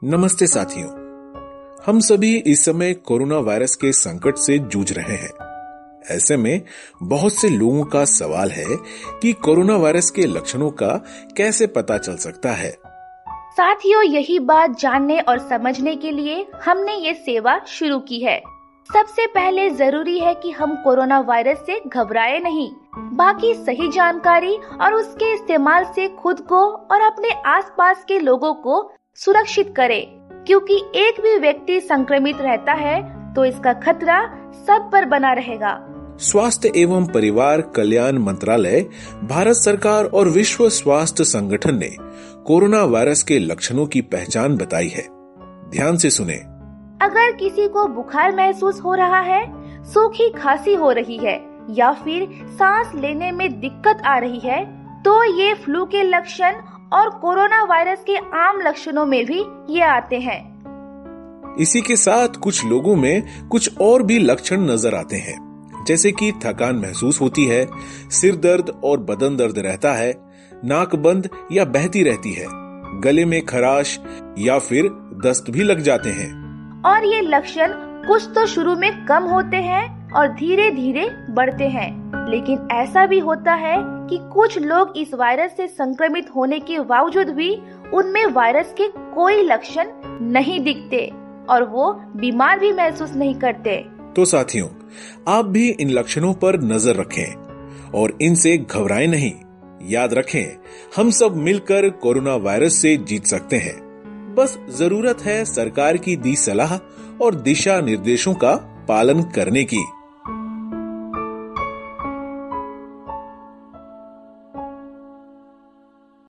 नमस्ते साथियों, हम सभी इस समय कोरोना वायरस के संकट से जूझ रहे हैं। ऐसे में बहुत से लोगों का सवाल है कि कोरोना वायरस के लक्षणों का कैसे पता चल सकता है। साथियों, यही बात जानने और समझने के लिए हमने ये सेवा शुरू की है। सबसे पहले जरूरी है कि हम कोरोना वायरस से घबराए नहीं। बाकी सही जानकारी और उसके इस्तेमाल से खुद को और अपने आसपास के लोगों को सुरक्षित करें, क्योंकि एक भी व्यक्ति संक्रमित रहता है तो इसका खतरा सब पर बना रहेगा। स्वास्थ्य एवं परिवार कल्याण मंत्रालय, भारत सरकार और विश्व स्वास्थ्य संगठन ने कोरोना वायरस के लक्षणों की पहचान बताई है। ध्यान से सुने। अगर किसी को बुखार महसूस हो रहा है, सूखी खांसी हो रही है या फिर सांस लेने में दिक्कत आ रही है, तो ये फ्लू के लक्षण और कोरोना वायरस के आम लक्षणों में भी ये आते हैं। इसी के साथ कुछ लोगों में कुछ और भी लक्षण नजर आते हैं, जैसे कि थकान महसूस होती है, सिर दर्द और बदन दर्द रहता है, नाक बंद या बहती रहती है, गले में खराश या फिर दस्त भी लग जाते हैं। और ये लक्षण कुछ तो शुरू में कम होते हैं और धीरे धीरे बढ़ते हैं, लेकिन ऐसा भी होता है कि कुछ लोग इस वायरस से संक्रमित होने के बावजूद भी उनमें वायरस के कोई लक्षण नहीं दिखते और वो बीमार भी महसूस नहीं करते। तो साथियों, आप भी इन लक्षणों पर नजर रखें और इनसे घबराएं नहीं। याद रखें, हम सब मिलकर कोरोना वायरस से जीत सकते हैं। बस जरूरत है सरकार की दी सलाह और दिशा निर्देशों का पालन करने की।